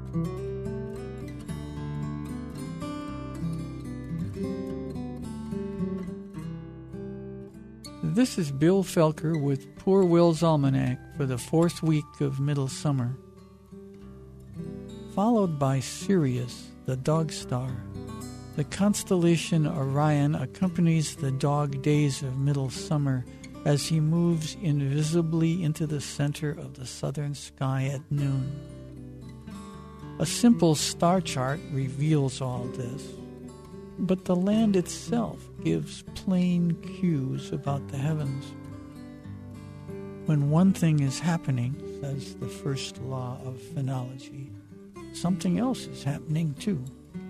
This is Bill Felker with Poor Will's Almanac for the fourth week of middle summer. Followed by Sirius, the dog star. The constellation Orion accompanies the dog days of middle summer as he moves invisibly into the center of the southern sky at noon. A simple star chart reveals all this, but the land itself gives plain cues about the heavens. When one thing is happening, says the first law of phenology, something else is happening too.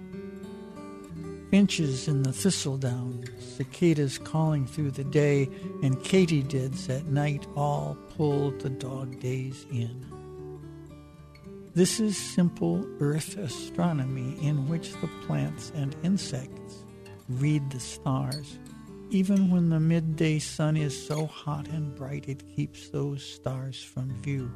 Finches in the thistledown, cicadas calling through the day, and katydids at night all pulled the dog days in. This is simple Earth astronomy in which the plants and insects read the stars, even when the midday sun is so hot and bright it keeps those stars from view.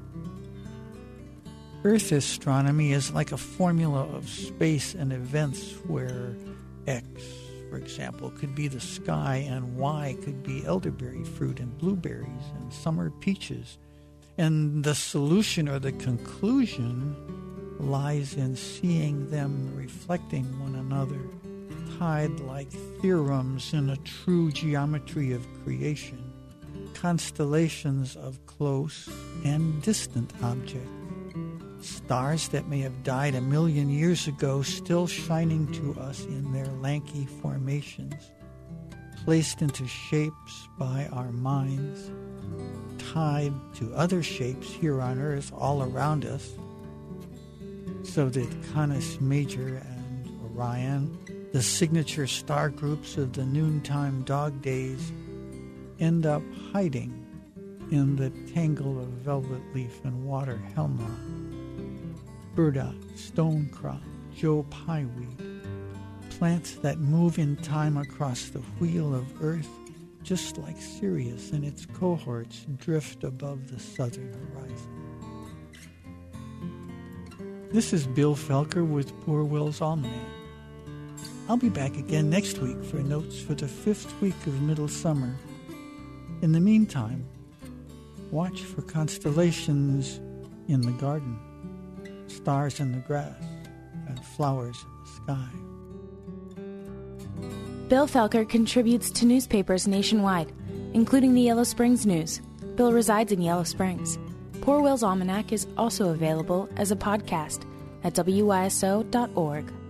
Earth astronomy is like a formula of space and events where X, for example, could be the sky and Y could be elderberry fruit and blueberries and summer peaches. And the solution or the conclusion lies in seeing them reflecting one another, tied like theorems in a true geometry of creation, constellations of close and distant objects. Stars that may have died 1 million years ago still shining to us in their lanky formations, placed into shapes by our minds, tied to other shapes here on Earth all around us, so that Canis Major and Orion, the signature star groups of the noontime dog days, end up hiding in the tangle of velvet leaf and water hemlock, burdock, stonecrop, Joe pieweed, plants that move in time across the wheel of Earth, just like Sirius and its cohorts drift above the southern horizon. This is Bill Felker with Poor Will's Almanac. I'll be back again next week for notes for the 5th week of middle summer. In the meantime, watch for constellations in the garden, stars in the grass, and flowers in the sky. Bill Felker contributes to newspapers nationwide, including the Yellow Springs News. Bill resides in Yellow Springs. Poor Will's Almanac is also available as a podcast at wyso.org.